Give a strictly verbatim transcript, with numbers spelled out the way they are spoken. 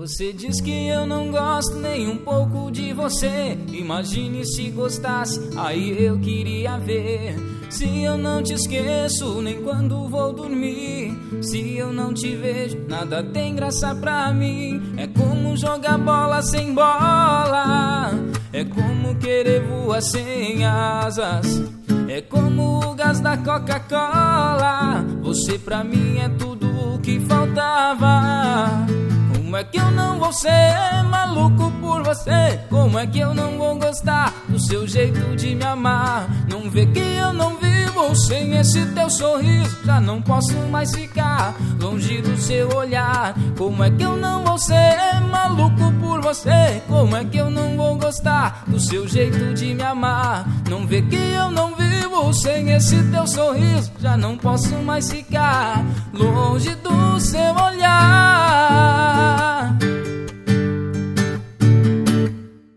Você diz que eu não gosto nem um pouco de você. Imagine se gostasse, aí eu queria ver. Se eu não te esqueço nem quando vou dormir, se eu não te vejo, nada tem graça pra mim. É como jogar bola sem bola, é como querer voar sem asas, é como o gás da Coca-Cola. Você pra mim é tudo o que faltava. Como é que eu não vou ser maluco por você? Como é que eu não vou gostar do seu jeito de me amar? Não vê que eu não vivo sem esse teu sorriso. Já não posso mais ficar longe do seu olhar. Como é que eu não vou ser maluco por você? Como é que eu não vou gostar do seu jeito de me amar? Não vê que eu não vivo sem esse teu sorriso. Já não posso mais ficar longe